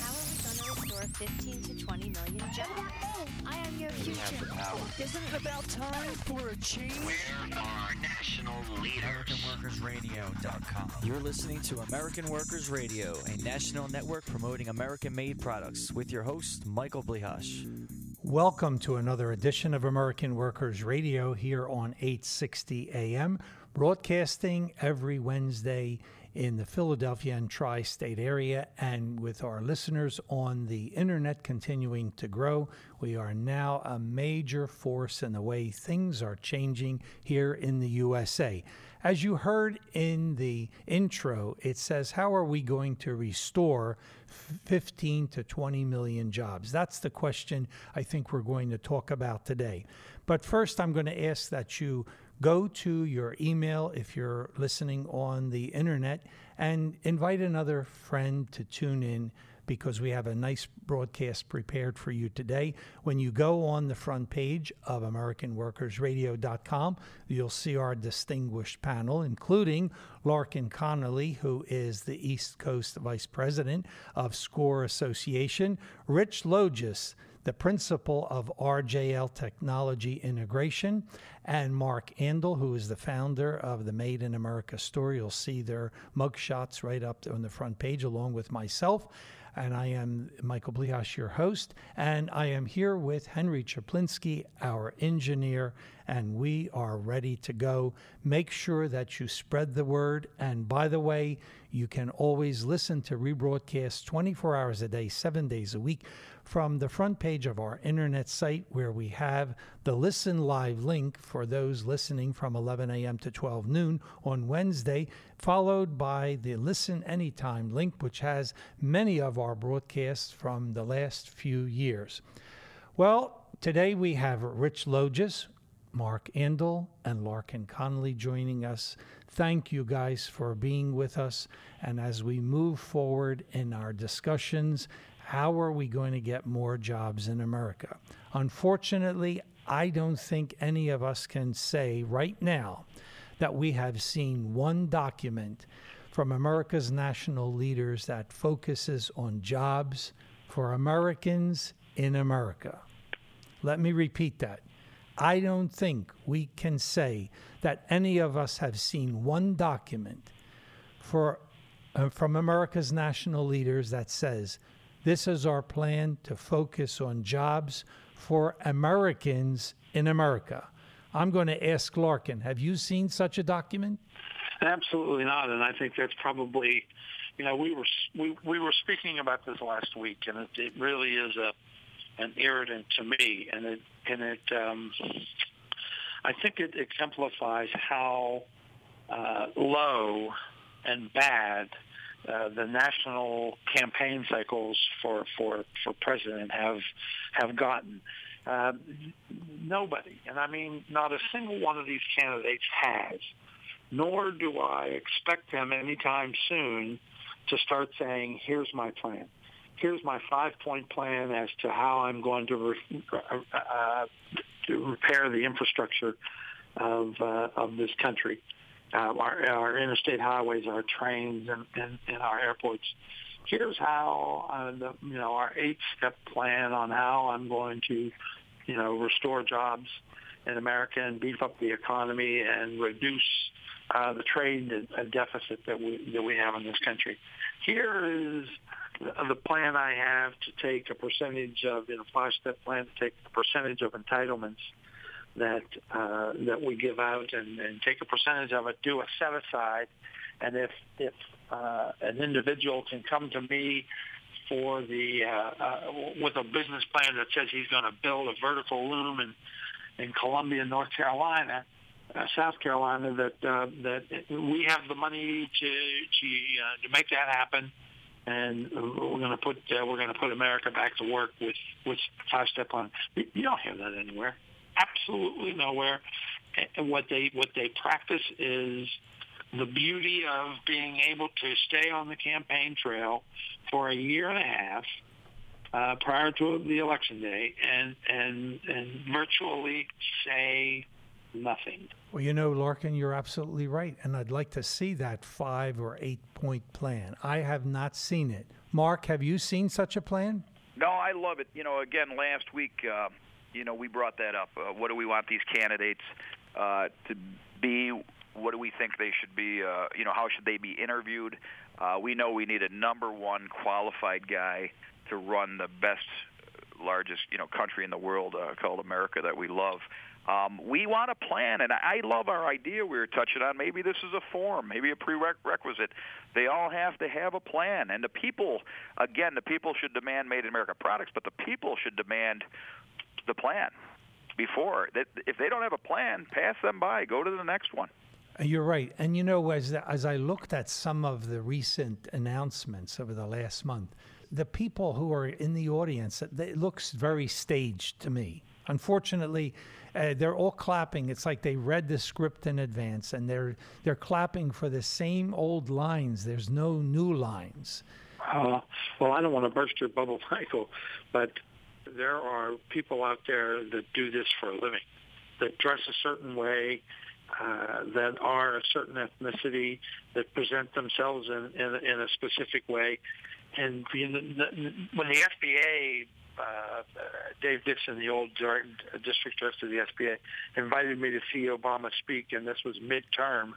How are we going to restore 15 to 20 million jobs? I am your future. Isn't it about time for a change? Where are national leaders? AmericanWorkersRadio.com. You're listening to American Workers Radio, a national network promoting American-made products, with your host, Michael Blihash. Welcome to another edition of American Workers Radio here on 860 AM, broadcasting every Wednesday in the Philadelphia and tri-state area, and with our listeners on the internet continuing to grow. We are now a major force in the way things are changing here in the USA. As you heard in the intro, it says, how are we going to restore 15 to 20 million jobs? That's the question I think we're going to talk about today. But first, I'm going to ask that you go to your email if you're listening on the internet and invite another friend to tune in, because we have a nice broadcast prepared for you today. When you go on the front page of AmericanWorkersRadio.com, you'll see our distinguished panel, including Larkin Connolly, who is the East Coast Vice President of SCORE Association, Rich Logis, the principal of RJL Technology Integration, and Mark Andel, who is the founder of the Made in America store. You'll see their mugshots right up on the front page, along with myself. And I am Michael Blihash, your host, and I am here with Henry Chaplinsky, our engineer, and we are ready to go. Make sure that you spread the word, and by the way, you can always listen to rebroadcasts 24 hours a day, 7 days a week, from the front page of our internet site, where we have the Listen Live link for those listening from 11 a.m. to 12 noon on Wednesday, followed by the Listen Anytime link, which has many of our broadcasts from the last few years. Well, today we have Rich Logis, Mark Andel, and Larkin Connolly joining us. Thank you guys for being with us. And as we move forward in our discussions, how are we going to get more jobs in America? Unfortunately, I don't think any of us can say right now that we have seen one document from America's national leaders that focuses on jobs for Americans in America. Let me repeat that. I don't think we can say that any of us have seen one document from America's national leaders that says, this is our plan to focus on jobs for Americans in America. I'm going to ask Larkin, have you seen such a document? Absolutely not, and I think that's probably, we were speaking about this last week, and it really is an irritant to me, and it I think it exemplifies how low and bad the national campaign cycles for president have gotten. Nobody, and I mean not a single one of these candidates has, nor do I expect them anytime soon to start saying, here's my plan. Here's my 5-point plan as to how I'm going to repair the infrastructure of this country. Our interstate highways, our trains, and our airports. Here's how our 8-step plan on how I'm going to restore jobs in America and beef up the economy and reduce the trade deficit that we have in this country. Here is the plan I have to take a percentage of, 5-step plan to take a percentage of entitlements that we give out and take a percentage of it, do a set aside, and if an individual can come to me for with a business plan that says he's going to build a vertical loom in Columbia, North Carolina, South Carolina, that we have the money to make that happen, and we're going to put America back to work with 5-step plan. You don't hear that anywhere. Absolutely nowhere. And what they practice is the beauty of being able to stay on the campaign trail for a year and a half prior to the election day and virtually say nothing. Well, Larkin, you're absolutely right, and I'd like to see that 5 or 8 point plan. I have not seen it. Mark, have you seen such a plan? No, I love it. Again, last week, we brought that up. What do we want these candidates to be? What do we think they should be? How should they be interviewed? We know we need a number one qualified guy to run the best, largest, country in the world called America that we love. We want a plan, and I love our idea we were touching on. Maybe this is a form, maybe a prerequisite. They all have to have a plan, and the people should demand Made in America products, but the people should demand the plan before. If they don't have a plan, pass them by. Go to the next one. You're right. And, as I looked at some of the recent announcements over the last month, the people who are in the audience, it looks very staged to me. Unfortunately, they're all clapping. It's like they read the script in advance, and they're clapping for the same old lines. There's no new lines. Well, I don't want to burst your bubble, Michael, but there are people out there that do this for a living, that dress a certain way, that are a certain ethnicity, that present themselves in a specific way. And when the SBA, Dave Dixon, the old district director of the SBA, invited me to see Obama speak, and this was midterm,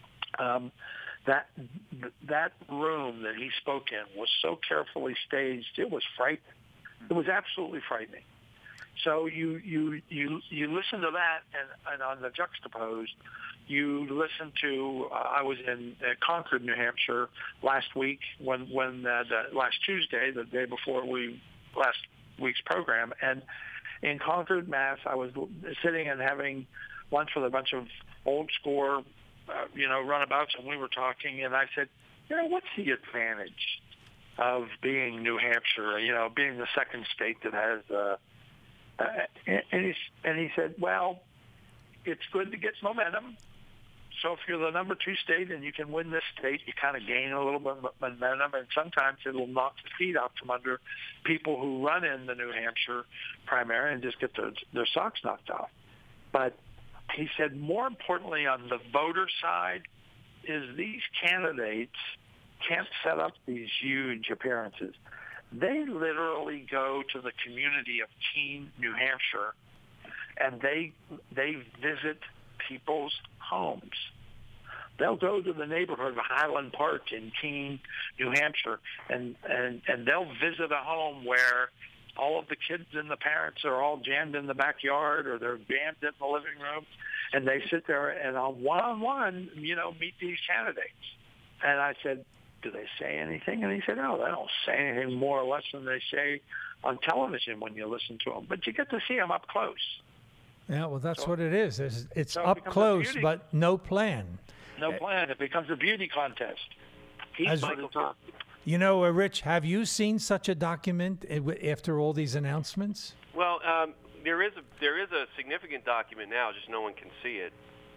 that room that he spoke in was so carefully staged, it was frightening. It was absolutely frightening. So you listen to that, and on the juxtaposed, you listen to. I was in Concord, New Hampshire last week last Tuesday, the day before last week's program, and in Concord, Mass, I was sitting and having lunch with a bunch of old score, runabouts, and we were talking, and I said, what's the advantage of being New Hampshire? Being the second state that has. And he said, well, it's good to get momentum. So if you're the number 2 state and you can win this state, you kind of gain a little bit of momentum, and sometimes it'll knock the feet out from under people who run in the New Hampshire primary and just get their socks knocked off. But he said more importantly on the voter side is these candidates can't set up these huge appearances. They literally go to the community of Keene, New Hampshire, and they visit people's homes. They'll go to the neighborhood of Highland Park in Keene, New Hampshire, and they'll visit a home where all of the kids and the parents are all jammed in the backyard, or they're jammed in the living room, and they sit there and on one-on-one, meet these candidates. And I said, do they say anything? And he said, no, they don't say anything more or less than they say on television when you listen to them. But you get to see them up close. Yeah, well, that's what it is. It's up close, but no plan. No plan. It becomes a beauty contest. He's by the top. Rich, have you seen such a document after all these announcements? Well, there is a significant document now, just no one can see it.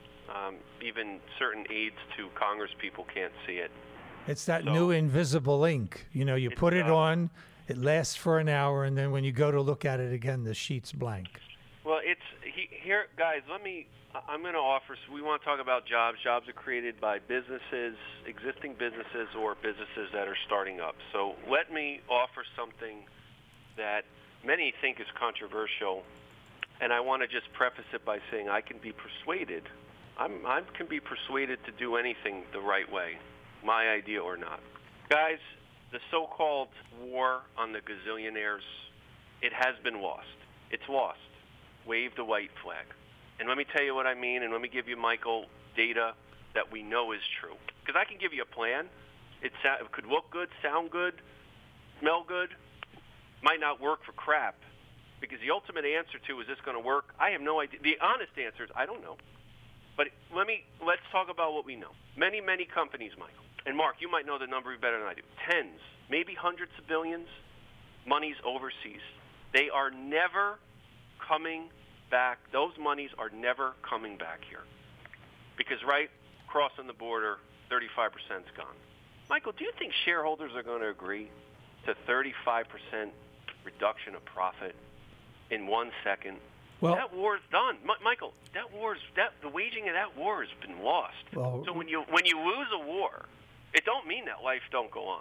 Even certain aides to Congress people can't see it. It's that new invisible ink. You put it on, it lasts for an hour, and then when you go to look at it again, the sheet's blank. Well, here, guys, I'm going to offer, we want to talk about jobs. Jobs are created by businesses, existing businesses, or businesses that are starting up. So let me offer something that many think is controversial, and I want to just preface it by saying I can be persuaded. I can be persuaded to do anything the right way. My idea or not. Guys, the so-called war on the gazillionaires, it has been lost. It's lost. Wave the white flag. And let me tell you what I mean, and let me give you, Michael, data that we know is true. Because I can give you a plan. It could look good, sound good, smell good. Might not work for crap. Because the ultimate answer to, is this going to work? I have no idea. The honest answer is, I don't know. But let's talk about what we know. Many, many companies, Michael. And Mark, you might know the number better than I do. Tens, maybe hundreds of billions, monies overseas. They are never coming back. Those monies are never coming back here. Because right crossing the border, 35% is gone. Michael, do you think shareholders are going to agree to 35% reduction of profit in 1 second? Well, that war's done, Michael. The waging of that war has been lost. Well, so when you lose a war, it don't mean that life don't go on.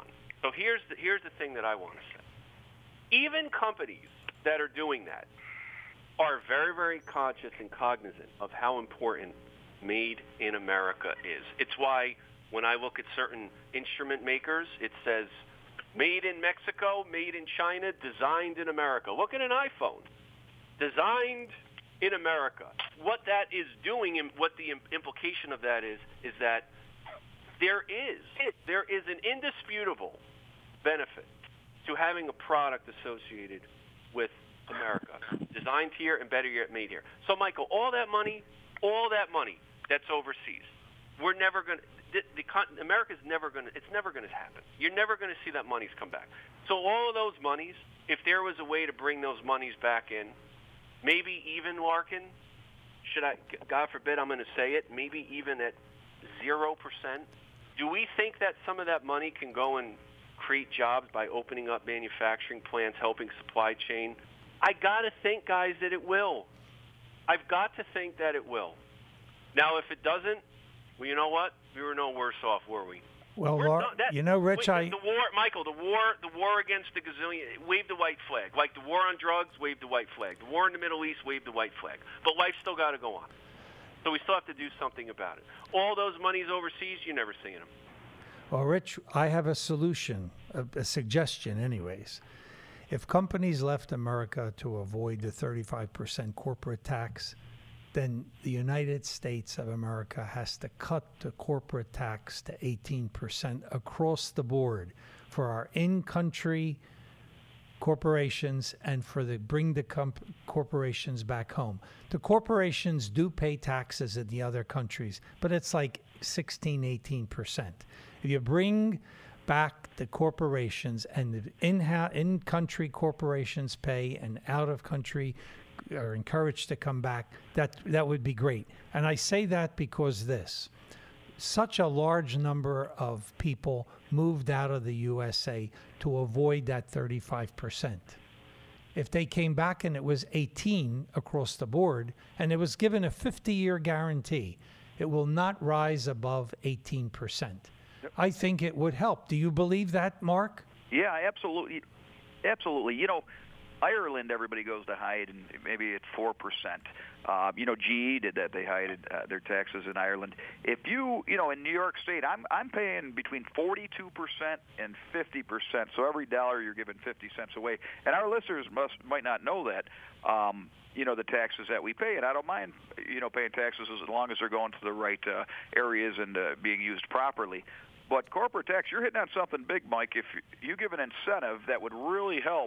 So here's the thing that I want to say. Even companies that are doing that are very, very conscious and cognizant of how important made in America is. It's why when I look at certain instrument makers, it says made in Mexico, made in China, designed in America. Look at an iPhone. Designed in America. What that is doing and what the implication of that is that there is an indisputable benefit to having a product associated with America, designed here and better yet made here. So, Michael, all that money that's overseas, we're never going to. America's never going to. It's never going to happen. You're never going to see that money's come back. So all of those monies, if there was a way to bring those monies back in, maybe even Larkin, God forbid, I'm going to say it, maybe even at 0%. Do we think that some of that money can go and create jobs by opening up manufacturing plants, helping supply chain? I got to think, guys, that it will. I've got to think that it will. Now, if it doesn't, well, you know what? We were no worse off, were we? Well, Rich, the war, Michael, the war against the gazillion, wave the white flag. Like the war on drugs, wave the white flag. The war in the Middle East, wave the white flag. But life's still got to go on. So we still have to do something about it. All those monies overseas, you're never seeing them. Well, Rich, I have a solution, a suggestion anyways. If companies left America to avoid the 35% corporate tax, then the United States of America has to cut the corporate tax to 18% across the board for our in-country corporations and for bring the corporations back home. The corporations do pay taxes in the other countries, but it's like 16, 18%. If you bring back the corporations and the in-country corporations pay and out-of-country are encouraged to come back, that would be great. And I say that because such a large number of people moved out of the USA to avoid that 35%. If they came back and it was 18 across the board and it was given a 50-year guarantee, it will not rise above 18%. Yep. I think it would help. Do you believe that, Mark? Yeah, absolutely. Absolutely. You know, Ireland, everybody goes to hide, and maybe it's 4%. GE did that; they hid their taxes in Ireland. If in New York State, I'm paying between 42% and 50%. So every dollar you're giving 50 cents away. And our listeners might not know that. The taxes that we pay, and I don't mind, paying taxes as long as they're going to the right areas and being used properly. But corporate tax, you're hitting on something big, Mike. If you give an incentive that would really help.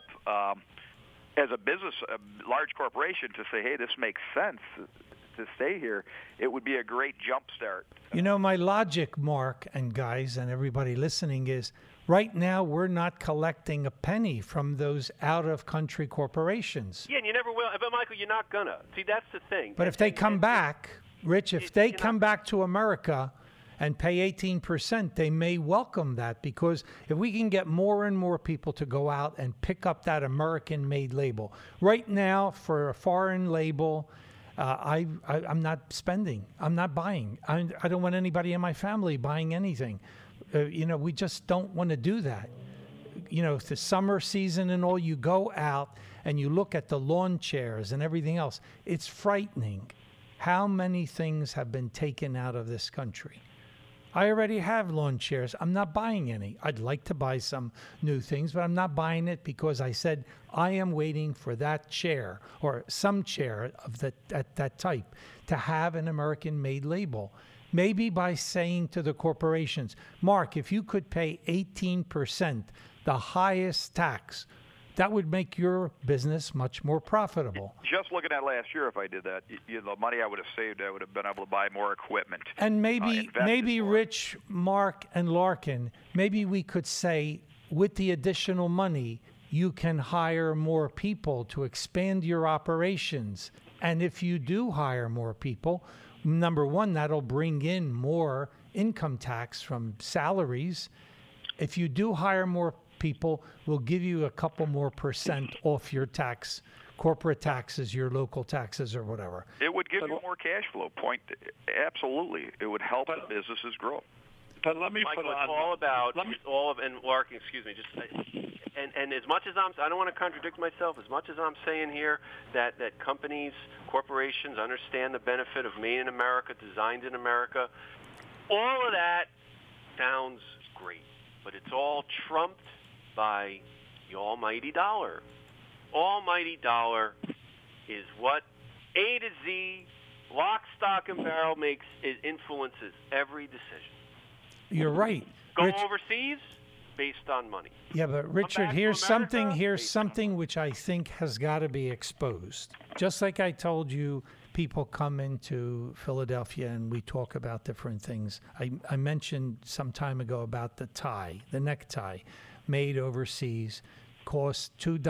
As a business, a large corporation, to say, hey, this makes sense to stay here, it would be a great jump start. My logic, Mark and guys and everybody listening, is right now we're not collecting a penny from those out-of-country corporations. Yeah, and you never will. But, Michael, you're not going to. See, that's the thing. But if they come back, Rich, if they come back to America and pay 18%, they may welcome that, because if we can get more and more people to go out and pick up that American-made label. Right now, for a foreign label, I'm not spending. I'm not buying. I don't want anybody in my family buying anything. We just don't want to do that. The summer season and all, you go out and you look at the lawn chairs and everything else. It's frightening how many things have been taken out of this country. I already have lawn chairs. I'm not buying any. I'd like to buy some new things, but I'm not buying it because I said I am waiting for that chair or some chair of that type to have an American-made label. Maybe by saying to the corporations, Mark, if you could pay 18%, the highest tax, that would make your business much more profitable. Just looking at last year, if I did that, the money I would have saved, I would have been able to buy more equipment. And maybe Rich, Mark, and Larkin, maybe we could say, with the additional money, you can hire more people to expand your operations. And if you do hire more people, number one, that'll bring in more income tax from salaries. If you do hire more people, will give you a couple more % off your tax, corporate taxes, your local taxes, or whatever. It would give you more cash flow. Absolutely. It would help the businesses grow. But let me Michael, put on. It's all about and Lark, excuse me, and as much as I don't want to contradict myself. As much as I'm saying here that companies, corporations understand the benefit of made in America, designed in America, all of that sounds great, but it's all trumped by the almighty dollar. Almighty dollar is what A to Z, lock, stock, and barrel influences every decision. You're right. Go overseas based on money. Yeah, but Richard, here's something which I think has got to be exposed. Just like I told you, people come into Philadelphia and we talk about different things. I mentioned some time ago about the necktie made overseas, cost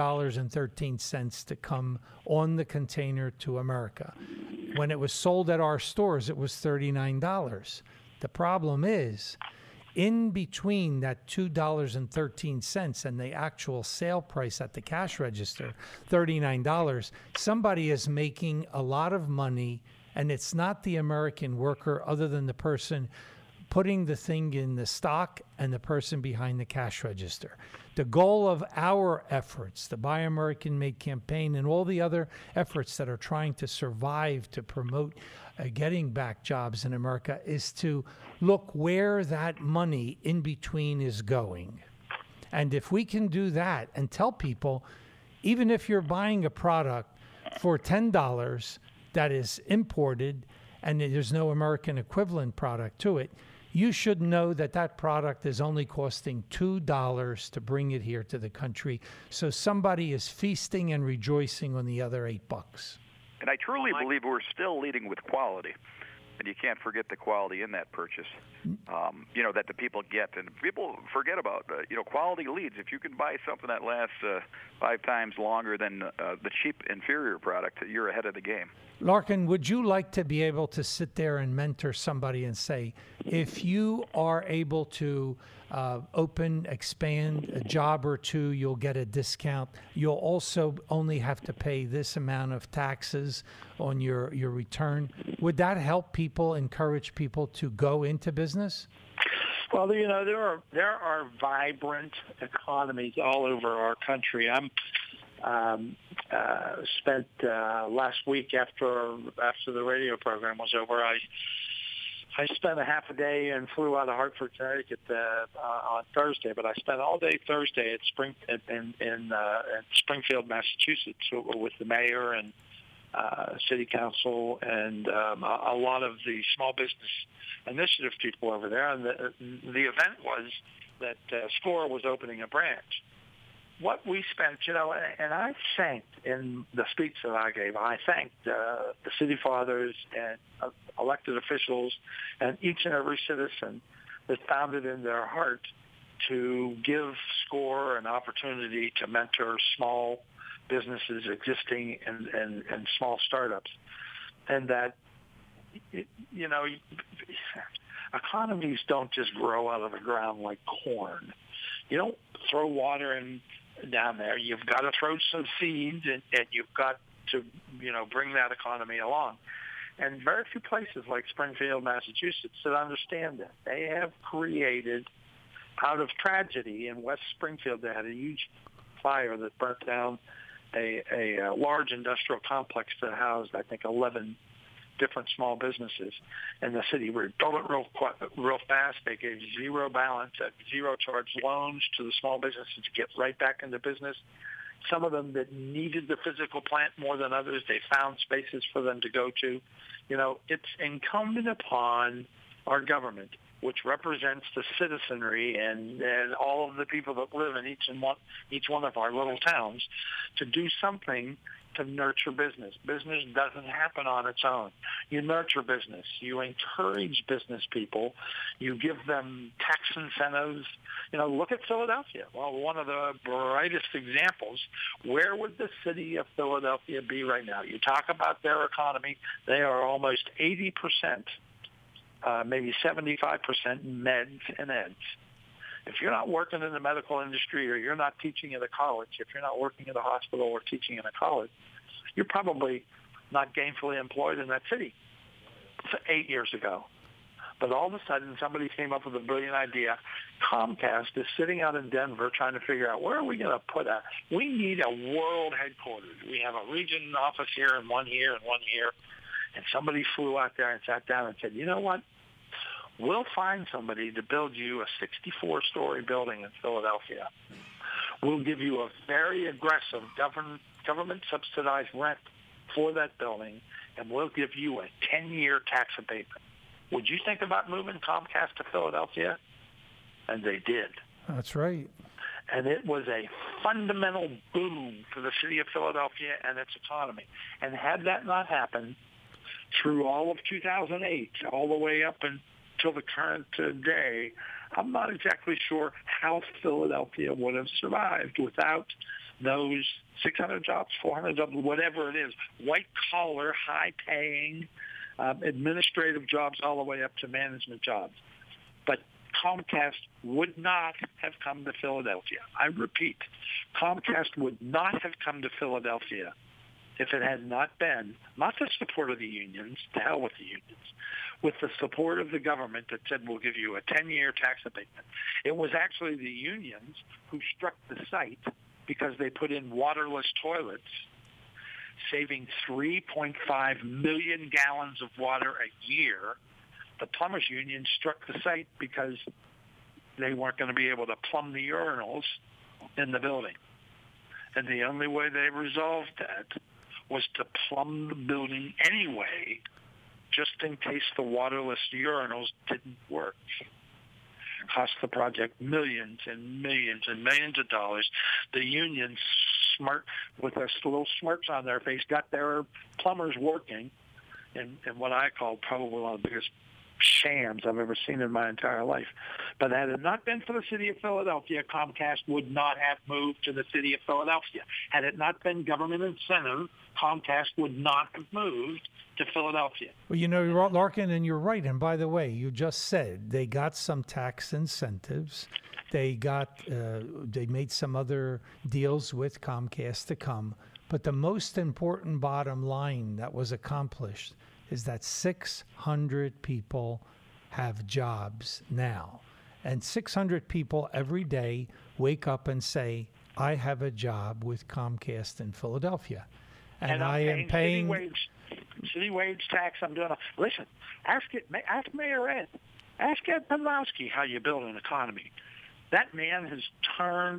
$2.13 to come on the container to America. When it was sold at our stores, it was $39. The problem is, in between that $2.13 and the actual sale price at the cash register, $39, somebody is making a lot of money, and it's not the American worker other than the person putting the thing in the stock and the person behind the cash register. The goal of our efforts, the Buy American Made campaign and all the other efforts that are trying to survive to promote getting back jobs in America, is to look where that money in between is going. And if we can do that and tell people, even if you're buying a product for $10 that is imported and there's no American equivalent product to it, you should know that that product is only costing $2 to bring it here to the country. So somebody is feasting and rejoicing on the other $8. And I truly believe we're still leading with quality. And you can't forget the quality in that purchase, that the people get. And people forget about, quality leads. If you can buy something that lasts 5 times longer than the cheap, inferior product, you're ahead of the game. Larkin, would you like to be able to sit there and mentor somebody and say, if you are able to expand a job or two, you'll get a discount. You'll also only have to pay this amount of taxes on your return. Would that help people, encourage people to go into business? Well, there are vibrant economies all over our country. I'm spent last week after the radio program was over. I spent a half a day and flew out of Hartford, Connecticut on Thursday, but I spent all day Thursday at in Springfield, Massachusetts, with the mayor and city council and a lot of the small business initiative people over there. And the event was that SCORE was opening a branch. What we spent, and I thanked in the speech that I gave, I thanked the city fathers and elected officials and each and every citizen that found it in their heart to give SCORE an opportunity to mentor small businesses existing and small startups. And that, economies don't just grow out of the ground like corn. You don't throw water down there. You've got to throw some seeds, and you've got to, bring that economy along. And very few places like Springfield, Massachusetts, that understand that. They have created, out of tragedy in West Springfield, they had a huge fire that burnt down a large industrial complex that housed, I think, 11 different small businesses, and the city rebuilt it real fast. They gave zero balance, zero charge loans to the small businesses to get right back into business. Some of them that needed the physical plant more than others, they found spaces for them to go to. It's incumbent upon our government, which represents the citizenry and all of the people that live in each one of our little towns, to do something to nurture business. Business doesn't happen on its own. You nurture business. You encourage business people. You give them tax incentives. Look at Philadelphia. Well, one of the brightest examples. Where would the city of Philadelphia be right now? You talk about their economy. They are almost 80%, maybe 75% meds and eds. If you're not working in the medical industry, or you're not teaching at a college, if you're not working at a hospital or teaching in a college, you're probably not gainfully employed in that city 8 years ago. But all of a sudden, somebody came up with a brilliant idea. Comcast is sitting out in Denver trying to figure out where are we going to put a. We need a world headquarters. We have a region office here and one here and one here. And somebody flew out there and sat down and said, you know what? We'll find somebody to build you a 64-story building in Philadelphia. We'll give you a very aggressive government-subsidized rent for that building, and we'll give you a 10-year tax abatement. Would you think about moving Comcast to Philadelphia? And they did. That's right. And it was a fundamental boom for the city of Philadelphia and its economy. And had that not happened through all of 2008, all the way up until the current day, I'm not exactly sure how Philadelphia would have survived without those 600 jobs, 400 jobs, whatever it is, white-collar, high-paying, administrative jobs all the way up to management jobs. But Comcast would not have come to Philadelphia. I repeat, Comcast would not have come to Philadelphia if it had not been, not the support of the unions, to hell with the unions, with the support of the government that said we'll give you a 10-year tax abatement. It was actually the unions who struck the site because they put in waterless toilets, saving 3.5 million gallons of water a year. The plumbers union struck the site because they weren't going to be able to plumb the urinals in the building. And the only way they resolved that was to plumb the building anyway, just in case the waterless urinals didn't work. It cost the project millions and millions and millions of dollars. The unions, smart with their little smirks on their face, got their plumbers working in what I call probably one of the biggest shams I've ever seen in my entire life. But had it not been for the city of Philadelphia, Comcast would not have moved to the city of Philadelphia. Had it not been government incentive, Comcast would not have moved to Philadelphia. Well, you know, Larkin, and you're right. And by the way, you just said they got some tax incentives. They made some other deals with Comcast to come. But the most important bottom line that was accomplished is that 600 people have jobs now. And 600 people every day wake up and say, I have a job with Comcast in Philadelphia. And I am paying city wage tax. I'm doing. Listen, ask Mayor Ed, ask Ed Pawlowski how you build an economy. That man has turned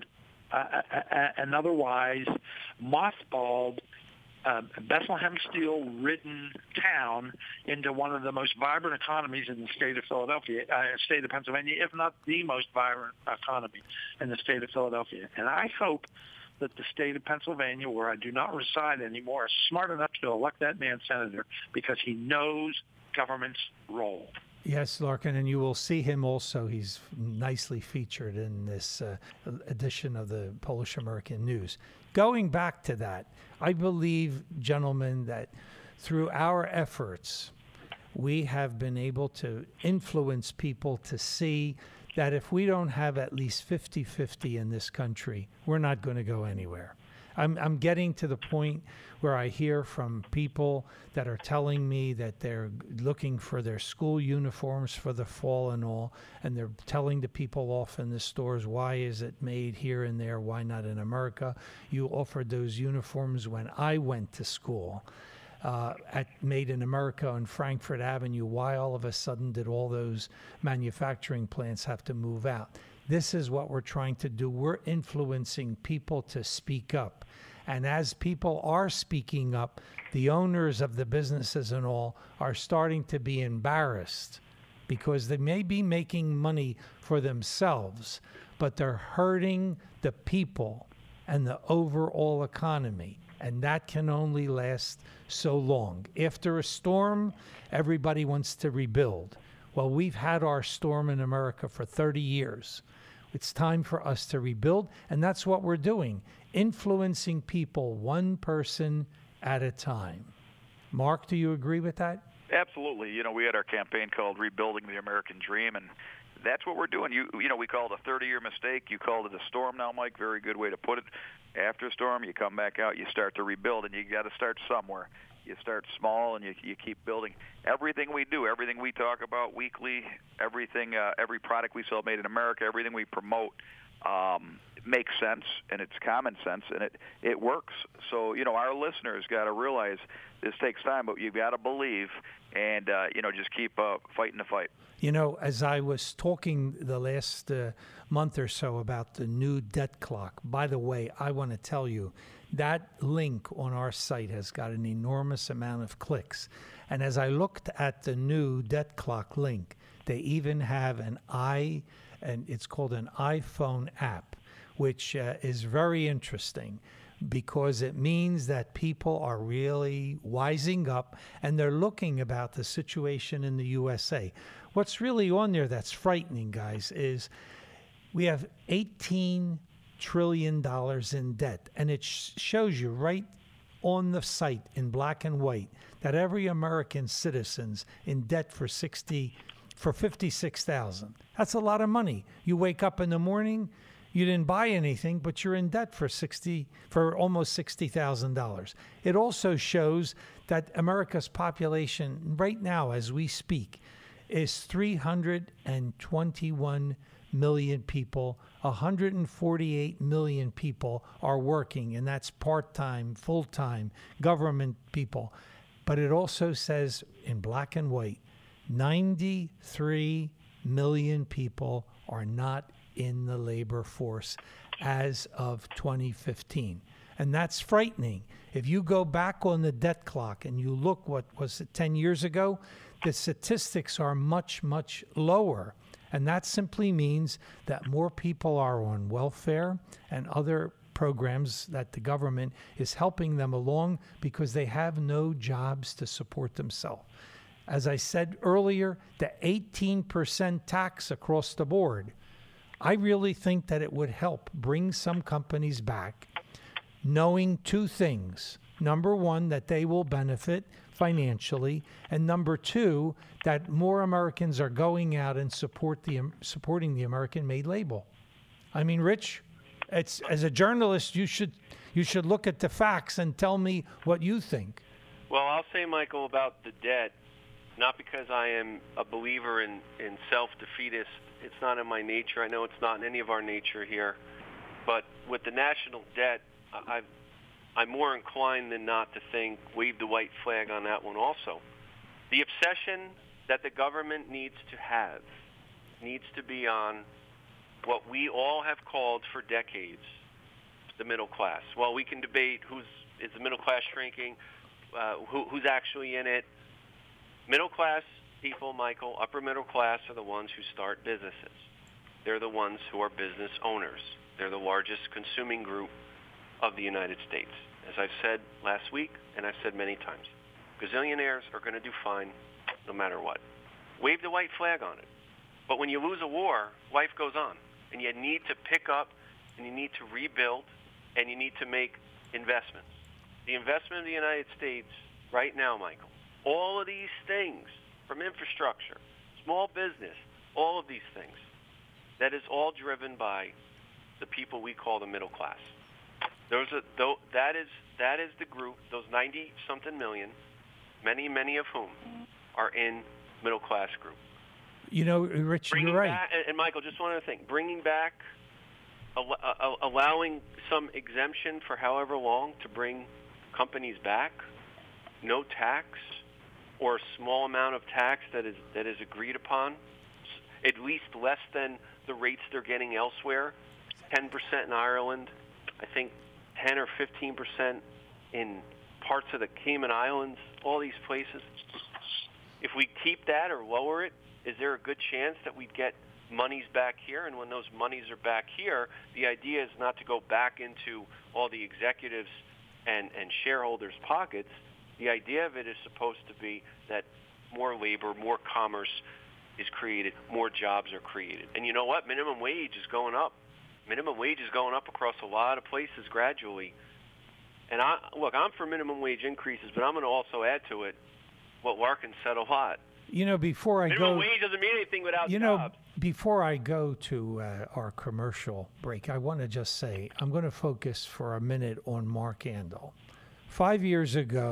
an otherwise mothballed, Bethlehem steel-ridden town into one of the most vibrant economies in the state of Philadelphia, state of Pennsylvania, if not the most vibrant economy in the state of Philadelphia. And I hope that the state of Pennsylvania, where I do not reside anymore, is smart enough to elect that man senator because he knows government's role. Yes, Larkin, and you will see him also. He's nicely featured in this edition of the Polish American News. Going back to that, I believe, gentlemen, that through our efforts, we have been able to influence people to see that if we don't have at least 50-50 in this country, we're not going to go anywhere. I'm getting to the point where I hear from people that are telling me that they're looking for their school uniforms for the fall and all, and they're telling the people off in the stores, why is it made here and there? Why not in America? You offered those uniforms when I went to school. At Made in America on Frankfurt Avenue. Why all of a sudden did all those manufacturing plants have to move out? This is what we're trying to do. We're influencing people to speak up. And as people are speaking up, the owners of the businesses and all are starting to be embarrassed because they may be making money for themselves, but they're hurting the people and the overall economy. And that can only last so long. After a storm, everybody wants to rebuild. Well, we've had our storm in America for 30 years. It's time for us to rebuild, and that's what we're doing, influencing people one person at a time. Mark, do you agree with that? Absolutely. You know, we had our campaign called Rebuilding the American Dream, and that's what we're doing. You know, we called it a 30-year mistake. You called it a storm now, Mike. Very good way to put it. After a storm, you come back out, you start to rebuild, and you got to start somewhere. You start small and you keep building. Everything we do, everything we talk about weekly, everything, every product we sell made in America, everything we promote makes sense, and it's common sense, and it works. So, our listeners got to realize this takes time, but you've got to believe and, just keep fighting the fight. As I was talking the last month or so about the new debt clock, by the way, I want to tell you that link on our site has got an enormous amount of clicks. And as I looked at the new debt clock link, they even have and it's called an iPhone app, which is very interesting because it means that people are really wising up and they're looking about the situation in the USA. What's really on there that's frightening, guys, is we have $18 trillion in debt. And it shows you right on the site in black and white that every American citizen's in debt for $56,000. That's a lot of money. You wake up in the morning, you didn't buy anything, but you're in debt for almost $60,000. It also shows that America's population right now, as we speak, is 321 million people. 148 million people are working, and that's part-time, full-time, government people. But it also says in black and white, 93 million people are not in the labor force as of 2015. And that's frightening. If you go back on the debt clock and you look, what was it, 10 years ago, the statistics are much, much lower. And that simply means that more people are on welfare and other programs that the government is helping them along because they have no jobs to support themselves. As I said earlier, the 18% tax across the board, I really think that it would help bring some companies back, knowing two things. Number one, that they will benefit financially, and number two, that more Americans are going out and supporting the American-made label. I mean, Rich, as a journalist, you should look at the facts and tell me what you think. Well, I'll say, Michael, about the debt, not because I am a believer in self-defeatist. It's not in my nature. I know it's not in any of our nature here. But with the national debt, I'm more inclined than not to think wave the white flag on that one also. The obsession that the government needs to be on what we all have called for decades, the middle class. Well, we can debate is the middle class shrinking, who's actually in it. Middle class people, Michael, upper middle class are the ones who start businesses. They're the ones who are business owners. They're the largest consuming group of the United States. As I've said last week, and I've said many times, gazillionaires are going to do fine no matter what. Wave the white flag on it. But when you lose a war, life goes on. And you need to pick up, and you need to rebuild, and you need to make investments. The investment of the United States right now, Michael, all of these things, from infrastructure, small business, all of these things, that is all driven by the people we call the middle class. That is the group, those 90-something million, many of whom are in middle-class group. Rich, you're right. And Michael, just one other thing. Bringing back, allowing some exemption for however long to bring companies back, no tax, or a small amount of tax that is agreed upon, at least less than the rates they're getting elsewhere, 10% in Ireland, I think 10 or 15% in parts of the Cayman Islands, all these places. If we keep that or lower it, is there a good chance that we'd get monies back here? And when those monies are back here, the idea is not to go back into all the executives and shareholders' pockets. The idea of it is supposed to be that more labor, more commerce is created, more jobs are created. And you know what? Minimum wage is going up. Minimum wage is going up across a lot of places gradually. And I'm for minimum wage increases, but I'm going to also add to it what Larkin said a lot. Before I minimum wage doesn't mean anything without jobs. Before I go to our commercial break, I want to just say I'm going to focus for a minute on Mark Andol. 5 years ago,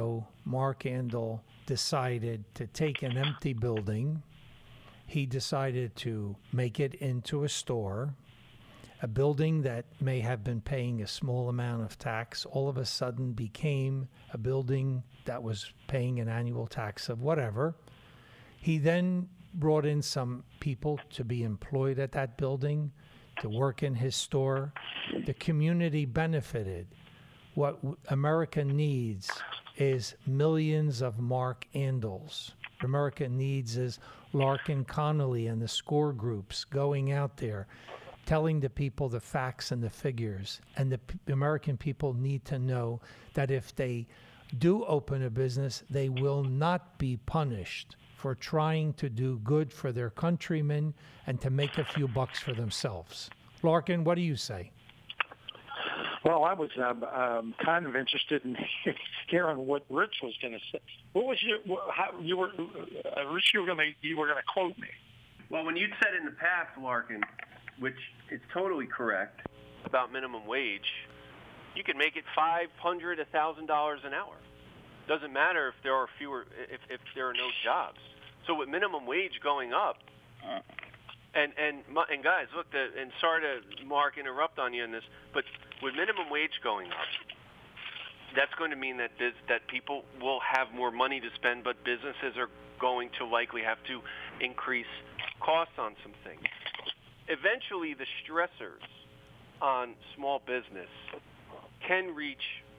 Mark Andel decided to take an empty building. He decided to make it into a store. A building that may have been paying a small amount of tax all of a sudden became a building that was paying an annual tax of whatever. He then brought in some people to be employed at that building, to work in his store. The community benefited. What America needs is millions of Mark Andels. What America needs is Larkin Connolly and the SCORE groups going out there, telling the people the facts and the figures. And the American people need to know that if they do open a business, they will not be punished for trying to do good for their countrymen and to make a few bucks for themselves. Larkin, what do you say? Well, I was kind of interested in hearing what Rich was going to say. What was Rich? You were going to quote me. Well, when you said in the past, Larkin, which is totally correct, about minimum wage, you could make it $500, $1,000 an hour. Doesn't matter if there are if there are no jobs. So with minimum wage going up, and guys, look, and sorry to Mark interrupt on you in this, but with minimum wage going up, that's going to mean that people will have more money to spend, but businesses are going to likely have to increase costs on some things. Eventually, the stressors on small business can reach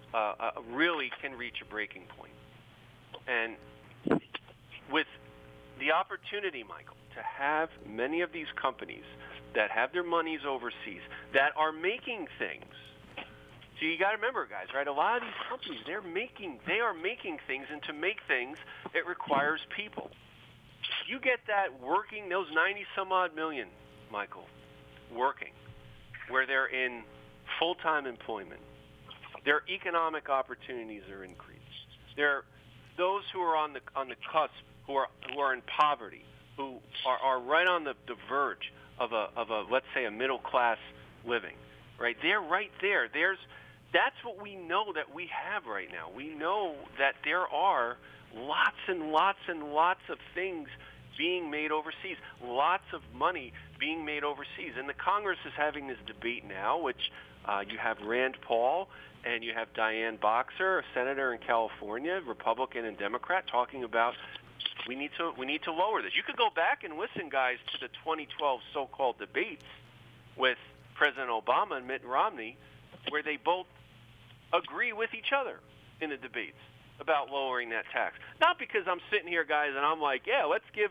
a breaking point. And with the opportunity, Michael, to have many of these companies that have their monies overseas that are making things. So you got to remember, guys, right? A lot of these companies, they are making things, and to make things, it requires people. You get that working, those 90-some-odd million, Michael, working, where they're in full-time employment. Their economic opportunities are increased. There are those who are on the cusp, who are in poverty, who are right on the verge of a let's say a middle class living. Right? They're right there. That's what we know that we have right now. We know that there are lots and lots and lots of things being made overseas, lots of money being made overseas. And the Congress is having this debate now, which you have Rand Paul and you have Diane Boxer, a senator in California, Republican and Democrat, talking about we need to lower this. You could go back and listen, guys, to the 2012 so-called debates with President Obama and Mitt Romney, where they both agree with each other in the debates about lowering that tax. Not because I'm sitting here, guys, and I'm like, yeah, let's give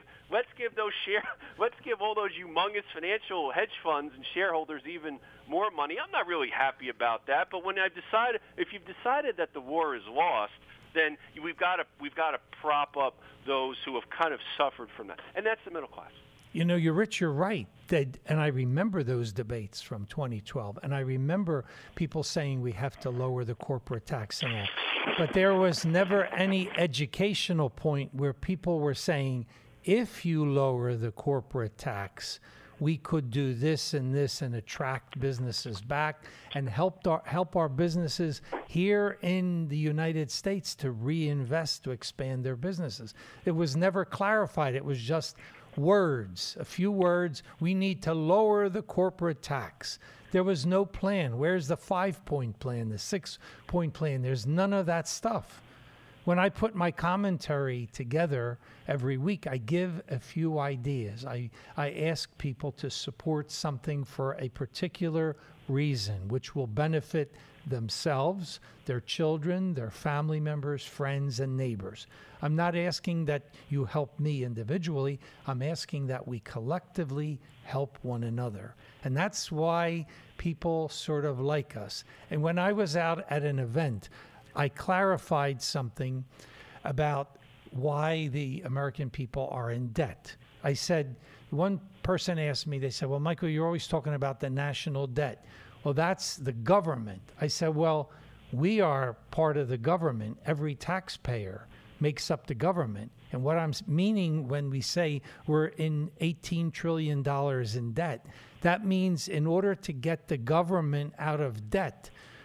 all those humongous financial hedge funds and shareholders even more money. I'm not really happy about that. But when if you've decided that the war is lost, then we've got to prop up those who have kind of suffered from that, and that's the middle class. You know, you're right. And I remember those debates from 2012, and I remember people saying we have to lower the corporate tax and all. But there was never any educational point where people were saying, if you lower the corporate tax, we could do this and attract businesses back and help our businesses here in the United States to reinvest, to expand their businesses. It was never clarified. It was just words, a few words. We need to lower the corporate tax. There was no plan. Where's the 5-point plan, the 6-point plan? There's none of that stuff. When I put my commentary together every week, I give a few ideas. I ask people to support something for a particular reason, which will benefit themselves, their children, their family members, friends, and neighbors. I'm not asking that you help me individually. I'm asking that we collectively help one another. And that's why people sort of like us. And when I was out at an event, I clarified something about why the American people are in debt. I said, one person asked me, they said, well, Michael, you're always talking about the national debt. Well, that's the government. I said, well, we are part of the government. Every taxpayer makes up the government. And what I'm meaning when we say we're in $18 trillion in debt, that means in order to get the government out of debt,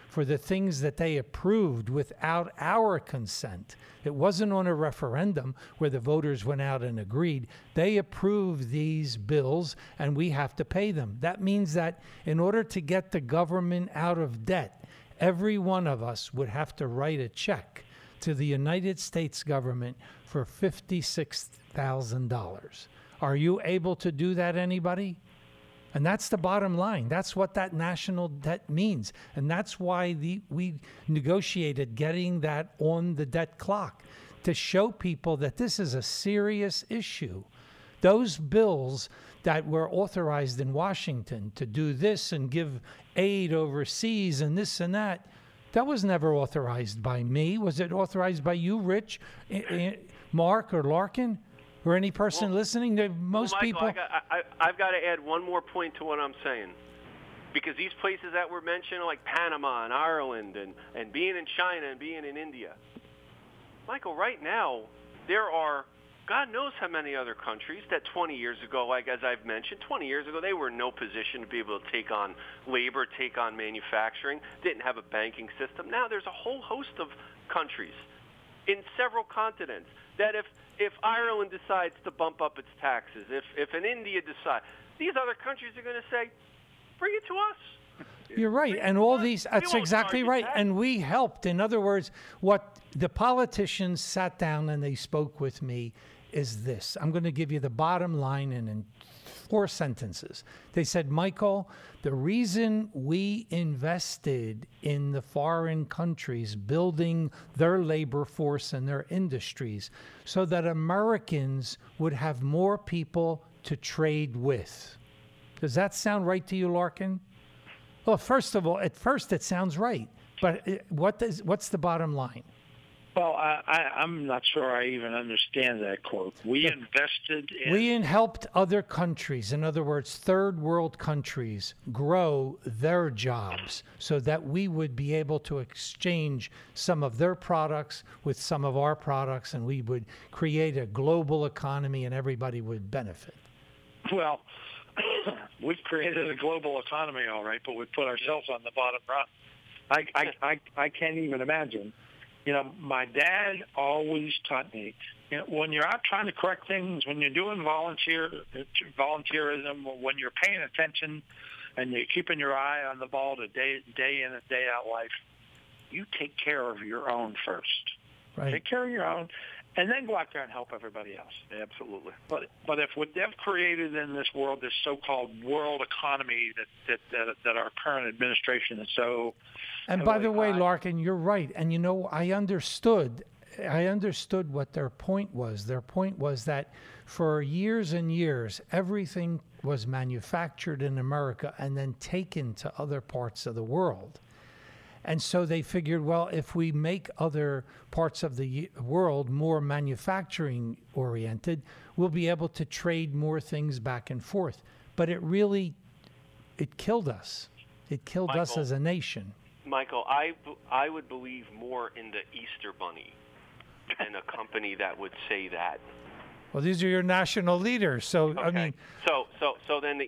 for the things that they approved without our consent. It wasn't on a referendum where the voters went out and agreed. They approved these bills, and we have to pay them. That means that in order to get the government out of debt, every one of us would have to write a check to the United States government for $56,000. Are you able to do that, anybody? And that's the bottom line. That's what that national debt means. And that's why we negotiated getting that on the debt clock, to show people that this is a serious issue. Those bills that were authorized in Washington to do this and give aid overseas and this and that, that was never authorized by me. Was it authorized by you, Rich, Mark, or Larkin? Or any person listening? Most Michael, people. I've got to add one more point to what I'm saying, because these places that were mentioned, like Panama and Ireland, and being in China and being in India, Michael, right now there are God knows how many other countries that 20 years ago, like as I've mentioned, 20 years ago they were in no position to be able to take on labor, take on manufacturing, didn't have a banking system. Now there's a whole host of countries in several continents that if Ireland decides to bump up its taxes, if an India decides, these other countries are going to say, bring it to us. You're right. And all these, that's exactly right. And we helped. In other words, what the politicians sat down and they spoke with me is this. I'm going to give you the bottom line in 4 sentences. They said, Michael, the reason we invested in the foreign countries building their labor force and their industries so that Americans would have more people to trade with. Does that sound right to you, Larkin? Well, first of all, at first it sounds right. But what's the bottom line? Well, I'm not sure I even understand that quote. We invested in... We helped other countries, in other words, third world countries, grow their jobs so that we would be able to exchange some of their products with some of our products, and we would create a global economy and everybody would benefit. Well, we've created a global economy, all right, but we put ourselves on the bottom rung. I can't even imagine. You know, my dad always taught me, you know, when you're out trying to correct things, when you're doing volunteerism, when you're paying attention and you're keeping your eye on the ball to day in and day out life, you take care of your own first. Right. Take care of your own, and then go out there and help everybody else. Absolutely. But if what they've created in this world, this so-called world economy that our current administration is so... And by the way, Larkin, you're right. And, you know, I understood what their point was. Their point was that for years and years, everything was manufactured in America and then taken to other parts of the world. And so they figured, well, if we make other parts of the world more manufacturing oriented, we'll be able to trade more things back and forth. But it killed us. It killed us as a nation. Michael, I would believe more in the Easter Bunny than a company that would say that. Well, these are your national leaders, so okay. I mean, so then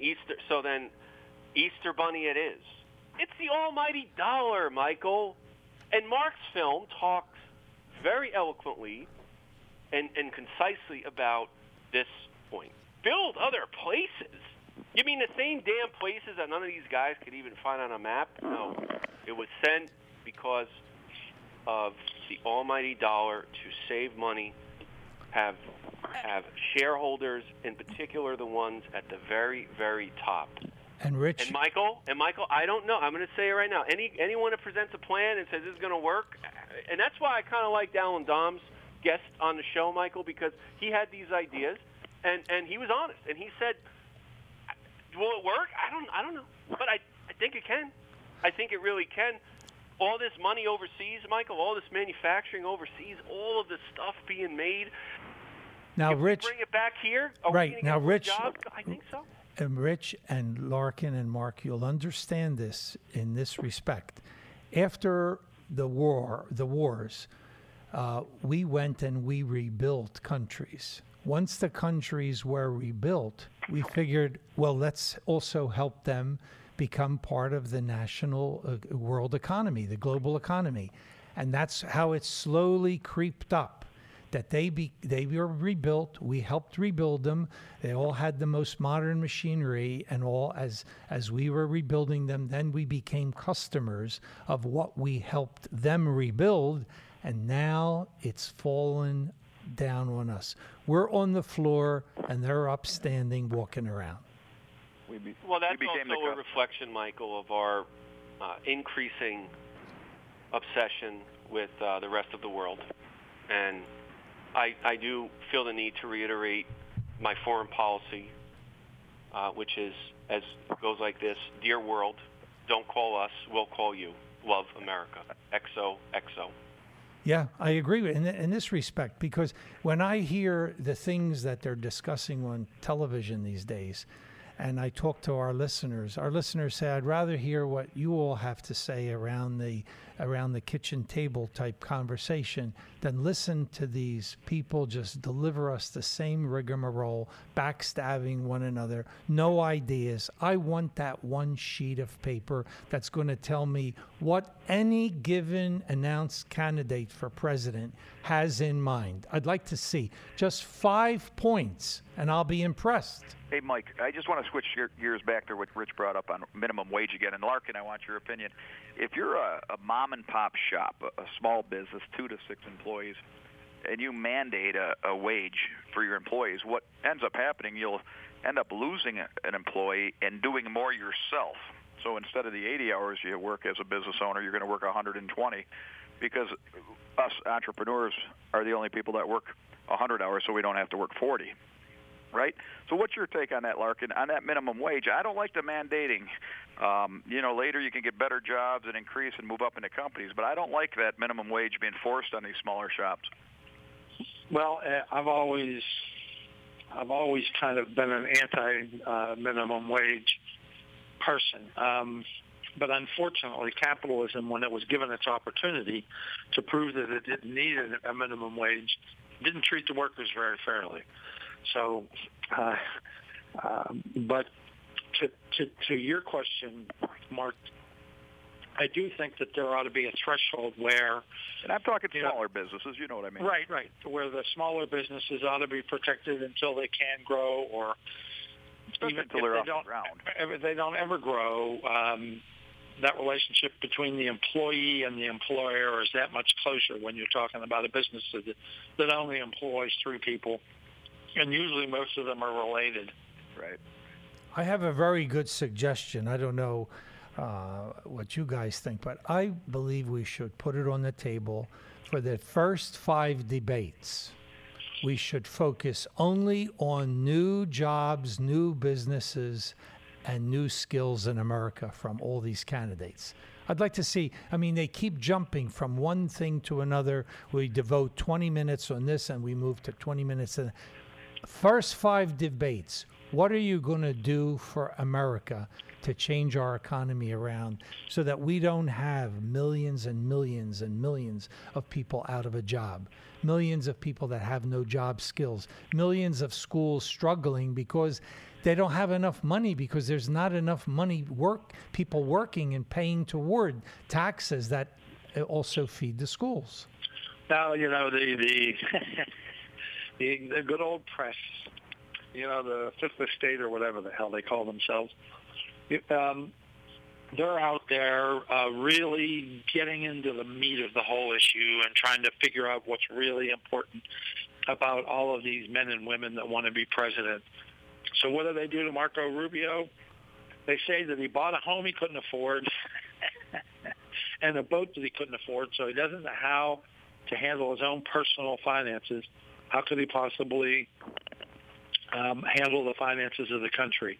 Easter Bunny it is. It's the almighty dollar, Michael. And Mark's film talks very eloquently and concisely about this point. Build other places. You mean the same damn places that none of these guys could even find on a map? No. It was sent because of the almighty dollar to save money, have shareholders, in particular the ones at the very, very top. And Rich and Michael, I don't know. I'm going to say it right now. Anyone that presents a plan and says this is going to work, and that's why I kind of liked Alan Dom's guest on the show, Michael, because he had these ideas, and he was honest, and he said, will it work? I don't know, but I think it can. I think it really can. All this money overseas, Michael, all this manufacturing overseas, all of this stuff being made. Now, if Rich, we bring it back here, are right we now, get Rich, jobs? I think so. And Rich and Larkin and Mark, you'll understand this in this respect. After the wars, we went and we rebuilt countries. Once the countries were rebuilt, we figured, well, let's also help them become part of the national world economy, the global economy. And that's how it slowly creeped up, that they were rebuilt. We helped rebuild them. They all had the most modern machinery, and all as we were rebuilding them, then we became customers of what we helped them rebuild, and now it's fallen down on us. We're on the floor, and they're upstanding, walking around. Well, that's also a reflection, Michael, of our increasing obsession with the rest of the world. And I do feel the need to reiterate my foreign policy, which goes like this: Dear world, don't call us, we'll call you. Love, America. XOXO. Yeah, I agree with in this respect, because when I hear the things that they're discussing on television these days, and I talk to our listeners say, I'd rather hear what you all have to say around the kitchen table type conversation than listen to these people just deliver us the same rigmarole, backstabbing one another, no ideas. I want that one sheet of paper that's going to tell me what any given announced candidate for president has in mind. I'd like to see just 5 points, and I'll be impressed. Hey, Mike, I just want to switch gears back to what Rich brought up on minimum wage again. And Larkin, I want your opinion. If you're a mom-and-pop shop, a small business, 2 to 6 employees, and you mandate a wage for your employees, what ends up happening, you'll end up losing an employee and doing more yourself. So instead of the 80 hours you work as a business owner, you're going to work 120, because us entrepreneurs are the only people that work 100 hours, so we don't have to work 40. Right? So what's your take on that, Larkin, on that minimum wage? I don't like the mandating. Later you can get better jobs and increase and move up into companies, but I don't like that minimum wage being forced on these smaller shops. Well, I've always kind of been an anti-minimum wage person. But unfortunately, capitalism, when it was given its opportunity to prove that it didn't need a minimum wage, didn't treat the workers very fairly. So, but to your question, Mark, I do think that there ought to be a threshold where, and I'm talking smaller businesses, you know what I mean? Right, where the smaller businesses ought to be protected until they can grow, or even until they're off the ground. If they don't ever grow, that relationship between the employee and the employer is that much closer when you're talking about a business that only employs 3 people. And usually most of them are related. Right. I have a very good suggestion. I don't know what you guys think, but I believe we should put it on the table for the first 5 debates. We should focus only on new jobs, new businesses, and new skills in America from all these candidates. I'd like to see, they keep jumping from one thing to another. We devote 20 minutes on this and we move to 20 minutes. First 5 debates, what are you going to do for America to change our economy around so that we don't have millions and millions and millions of people out of a job, millions of people that have no job skills, millions of schools struggling because they don't have enough money, because there's not enough money, people working and paying toward taxes that also feed the schools. Now, the the good old press, the Fifth Estate or whatever the hell they call themselves, they're out there really getting into the meat of the whole issue and trying to figure out what's really important about all of these men and women that want to be president. So what do they do to Marco Rubio? They say that he bought a home he couldn't afford and a boat that he couldn't afford, so he doesn't know how to handle his own personal finances. How could he possibly handle the finances of the country?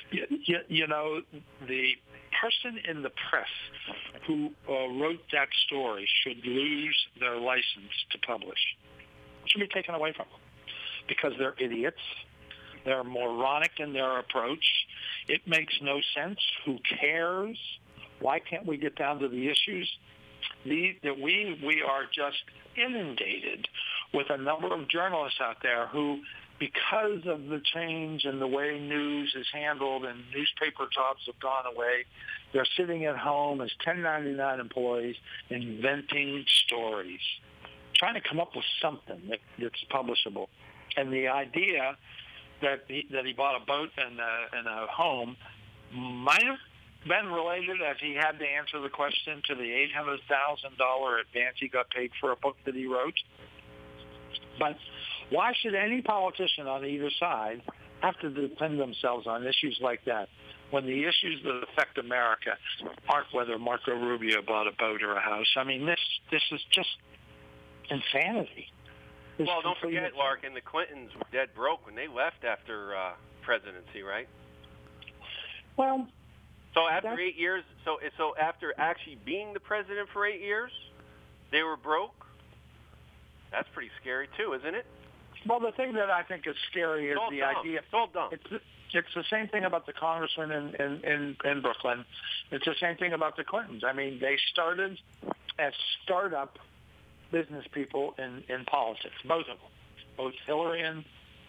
The person in the press who wrote that story should lose their license to publish. It should be taken away from them because they're idiots. They're moronic in their approach. It makes no sense. Who cares? Why can't we get down to the issues? We are just inundated with a number of journalists out there who because of the change in the way news is handled and newspaper jobs have gone away, they're sitting at home as 1099 employees inventing stories, trying to come up with something that's publishable. And the idea that he bought a boat and a home might have been related, as he had to answer the question, to the $800,000 advance he got paid for a book that he wrote. But why should any politician on either side have to defend themselves on issues like that when the issues that affect America aren't whether Marco Rubio bought a boat or a house? I mean, this is just insanity. Well, don't forget, Larkin, the Clintons were dead broke when they left after presidency, right? Well, so after 8 years, so after actually being the president for 8 years, they were broke. That's pretty scary too, isn't it? Well, the thing that I think is scary is the idea. It's all dumb. It's the same thing about the congressman in Brooklyn. It's the same thing about the Clintons. I mean, they started as startup business people in politics, both of them, both Hillary and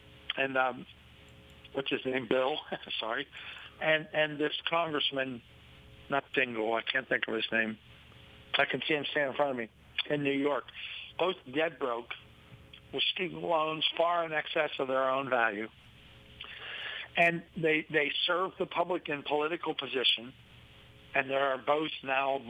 what's his name, Bill, sorry, and this congressman, not Dingell, I can't think of his name. I can see him standing in front of me in New York. Both dead broke, with student loans far in excess of their own value. And they serve the public in political position, and they are both now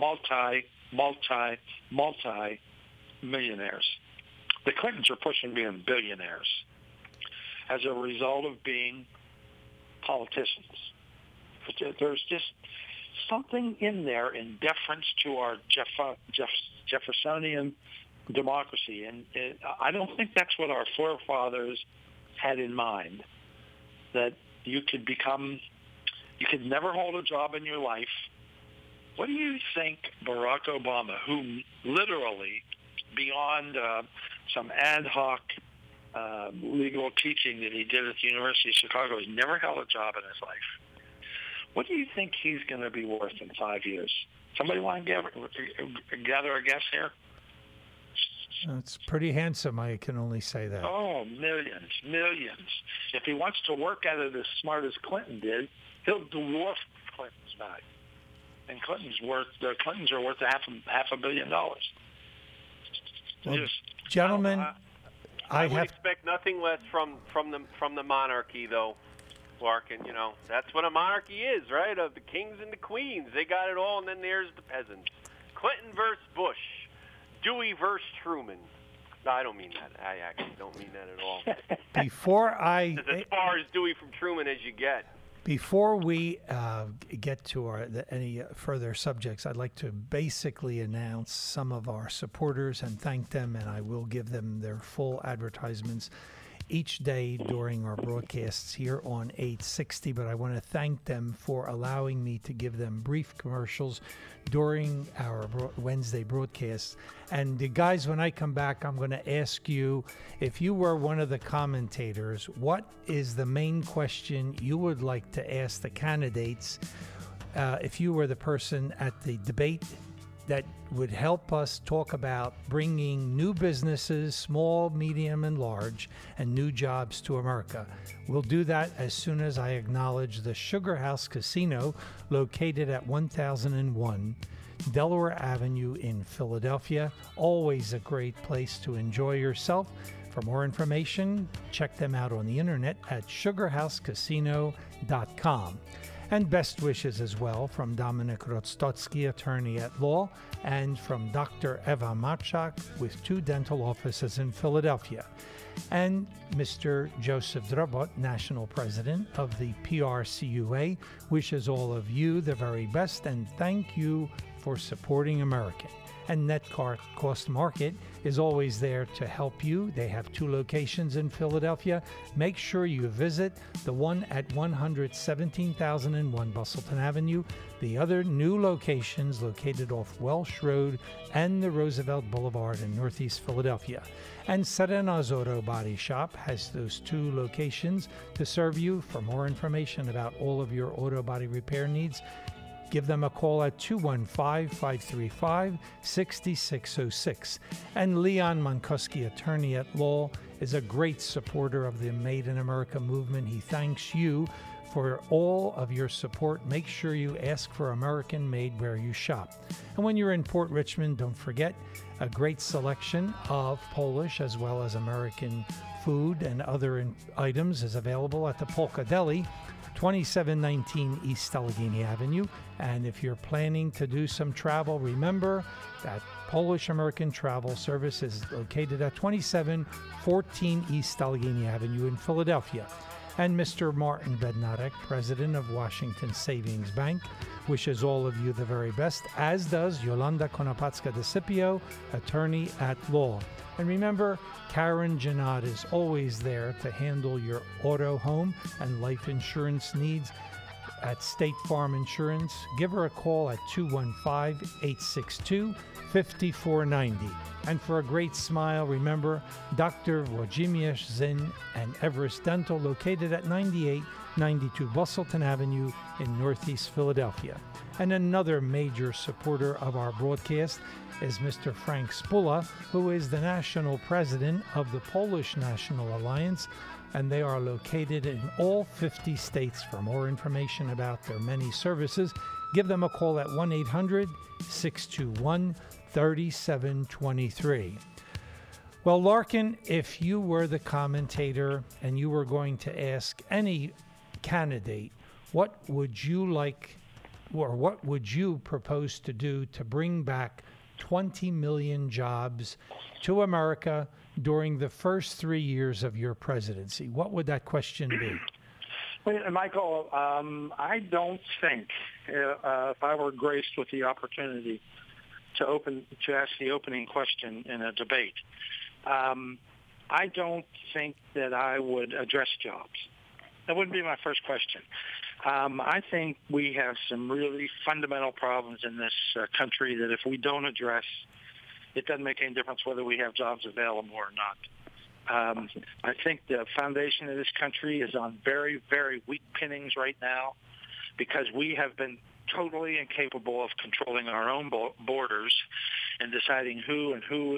multi-millionaires. The Clintons are pushing being billionaires as a result of being politicians. But there's just something in there in deference to our Jeffersonian democracy, and I don't think that's what our forefathers had in mind, that you could never hold a job in your life. What do you think Barack Obama, who literally, beyond some ad hoc legal teaching that he did at the University of Chicago, has never held a job in his life, what do you think he's going to be worth in 5 years? Somebody want to gather a guess here? It's pretty handsome, I can only say that. Oh, millions. If he wants to work at it as smart as Clinton did, he'll dwarf Clinton's value. And the Clintons are worth half $500 million. Well, gentlemen, I would expect nothing less from the monarchy, though, Larkin. You know, that's what a monarchy is, right? Of the kings and the queens. They got it all, and then there's the peasants. Clinton versus Bush. Dewey versus Truman. No, I don't mean that. I actually don't mean that at all. Before as far as Dewey from Truman as you get. Before we get to any further subjects, I'd like to basically announce some of our supporters and thank them, and I will give them their full advertisements each day during our broadcasts here on 860, but I want to thank them for allowing me to give them brief commercials during our Wednesday broadcasts. And the guys, when I come back, I'm going to ask you, if you were one of the commentators, what is the main question you would like to ask the candidates if you were the person at the debate that would help us talk about bringing new businesses, small, medium, and large, and new jobs to America. We'll do that as soon as I acknowledge the Sugar House Casino, located at 1001 Delaware Avenue in Philadelphia. Always a great place to enjoy yourself. For more information, check them out on the internet at sugarhousecasino.com. And best wishes as well from Dominic Rostotsky, attorney at law, and from Dr. Eva Matchak with 2 dental offices in Philadelphia. And Mr. Joseph Drobot, national president of the PRCUA, wishes all of you the very best and thank you for supporting American. And Netcost Market is always there to help you. They have 2 locations in Philadelphia. Make sure you visit the one at 117,001 Bustleton Avenue, the other new locations located off Welsh Road and the Roosevelt Boulevard in Northeast Philadelphia. And Serena's Auto Body Shop has those 2 locations to serve you. For more information about all of your auto body repair needs, give them a call at 215-535-6606. And Leon Monkoski, attorney at law, is a great supporter of the Made in America movement. He thanks you for all of your support. Make sure you ask for American Made where you shop. And when you're in Port Richmond, don't forget a great selection of Polish as well as American food and other items is available at the Polka Deli, 2719 East Allegheny Avenue. And if you're planning to do some travel, remember that Polish American Travel Service is located at 2714 East Allegheny Avenue in Philadelphia. And Mr. Martin Bednarek, president of Washington Savings Bank, wishes all of you the very best, as does Yolanda Konopatska de Scipio, attorney at law. And remember, Karen Janot is always there to handle your auto, home, and life insurance needs at State Farm Insurance. Give her a call at 215-862-5490. And for a great smile, remember Dr. Wojciech Zinn and Everest Dental, located at 9892 Bustleton Avenue in Northeast Philadelphia. And another major supporter of our broadcast is Mr. Frank Spula, who is the national president of the Polish National Alliance, and they are located in all 50 states. For more information about their many services, give them a call at 1-800-621-3723. Well, Larkin, if you were the commentator and you were going to ask any candidate, what would you like, or what would you propose to do to bring back 20 million jobs to America during the first 3 years of your presidency? What would that question be? Well, Michael, I don't think if I were graced with the opportunity to ask the opening question in a debate, I don't think that I would address jobs. That wouldn't be my first question. I think we have some really fundamental problems in this country that if we don't address, it doesn't make any difference whether we have jobs available or not. I think the foundation of this country is on very, very weak pinnings right now because we have been totally incapable of controlling our own borders and deciding who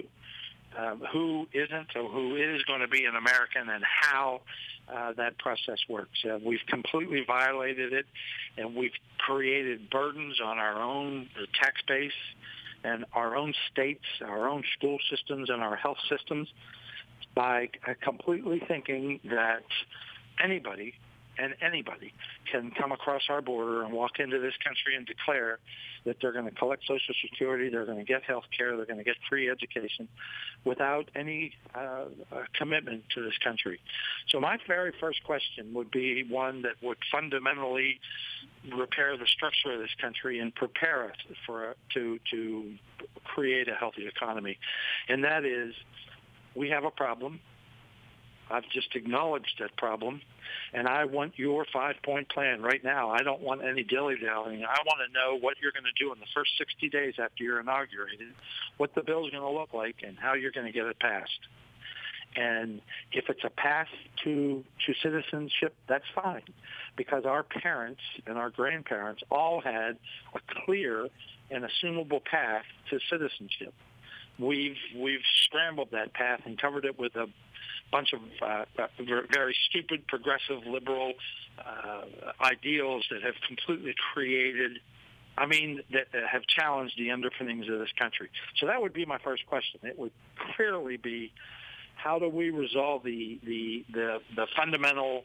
isn't or who is going to be an American and how that process works. We've completely violated it, and we've created burdens on our own tax base and our own states, our own school systems, and our health systems by completely thinking that anybody can come across our border and walk into this country and declare that they're going to collect Social Security, they're going to get health care, they're going to get free education without any commitment to this country. So my very first question would be one that would fundamentally repair the structure of this country and prepare us to create a healthy economy. And that is, we have a problem. I've just acknowledged that problem, and I want your 5-point plan right now. I don't want any dilly-dallying. I want to know what you're going to do in the first 60 days after you're inaugurated, what the bill's going to look like, and how you're going to get it passed. And if it's a path to citizenship, that's fine, because our parents and our grandparents all had a clear and assumable path to citizenship. We've scrambled that path and covered it with a bunch of very stupid, progressive, liberal ideals that have completely created, that have challenged the underpinnings of this country. So that would be my first question. It would clearly be, how do we resolve the fundamental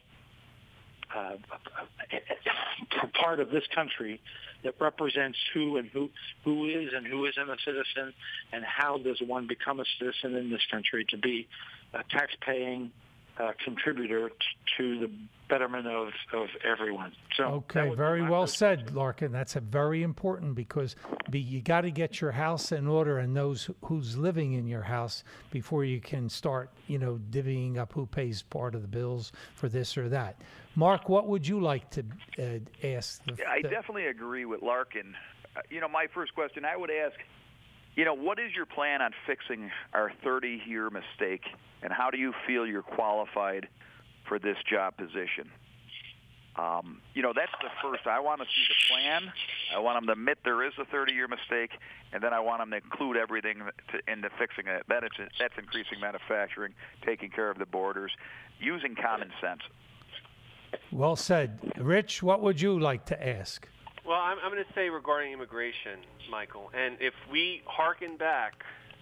part of this country that represents who is and who isn't a citizen, and how does one become a citizen in this country to be a tax-paying contributor to the betterment of everyone. So okay, very well said, Larkin. That's a very important, because you got to get your house in order and knows who's living in your house before you can start, divvying up who pays part of the bills for this or that. Mark, what would you like to ask? I definitely agree with Larkin. My first question I would ask, what is your plan on fixing our 30-year mistake, and how do you feel you're qualified for this job position? That's the first. I want to see the plan, I want them to admit there is a 30-year mistake, and then I want them to include everything into fixing it. That's increasing manufacturing, taking care of the borders, using common sense. Well said. Rich, what would you like to ask? Well, I'm going to say regarding immigration, Michael, and if we hearken back,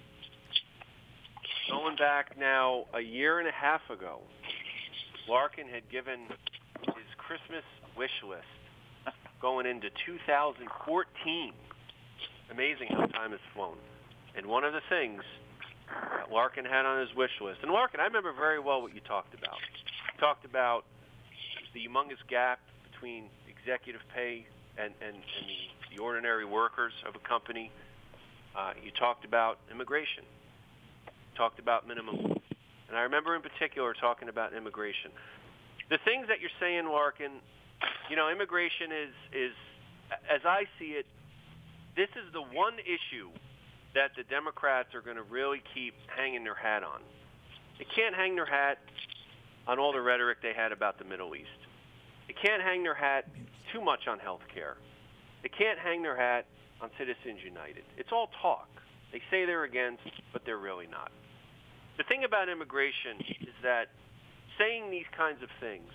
going back now a year and a half ago, Larkin had given his Christmas wish list going into 2014. Amazing how time has flown. And one of the things that Larkin had on his wish list, and Larkin, I remember very well what you talked about. You talked about the humongous gap between executive pay and the ordinary workers of a company. You talked about immigration. You talked about minimum. And I remember in particular talking about immigration. The things that you're saying, Larkin, immigration is, as I see it, this is the one issue that the Democrats are going to really keep hanging their hat on. They can't hang their hat on all the rhetoric they had about the Middle East. They can't hang their hat too much on health care. They can't hang their hat on Citizens United. It's all talk. They say they're against, but they're really not. The thing about immigration is that saying these kinds of things,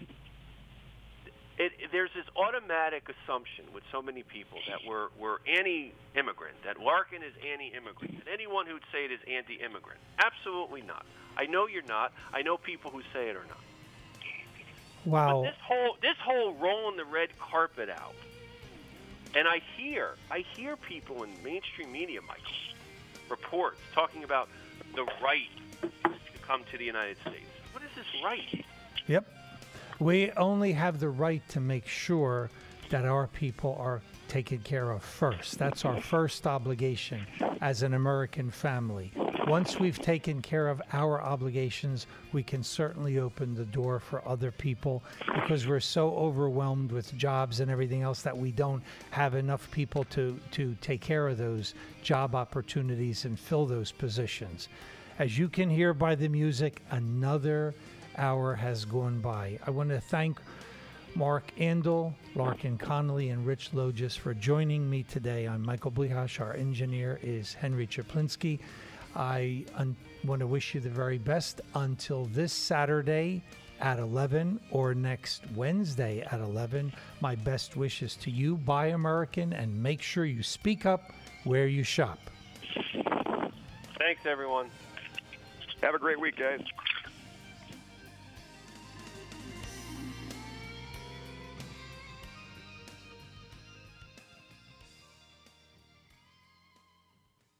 there's this automatic assumption with so many people that we're anti-immigrant, that Larkin is anti-immigrant, and anyone who would say it is anti-immigrant. Absolutely not. I know you're not. I know people who say it or not. Wow. But this whole rolling the red carpet out, and I hear people in mainstream media, Michael, reports talking about the right to come to the United States. What is this right? Yep. We only have the right to make sure that our people are taken care of first. That's our first obligation as an American family. Once we've taken care of our obligations, we can certainly open the door for other people, because we're so overwhelmed with jobs and everything else that we don't have enough people to take care of those job opportunities and fill those positions. As you can hear by the music, another hour has gone by. I want to thank Mark Andel, Larkin Connolly, and Rich Logis for joining me today. I'm Michael Blihash. Our engineer is Henry Chaplinsky. I want to wish you the very best until this Saturday at 11 or next Wednesday at 11. My best wishes to you. Buy American, and make sure you speak up where you shop. Thanks, everyone. Have a great week, guys.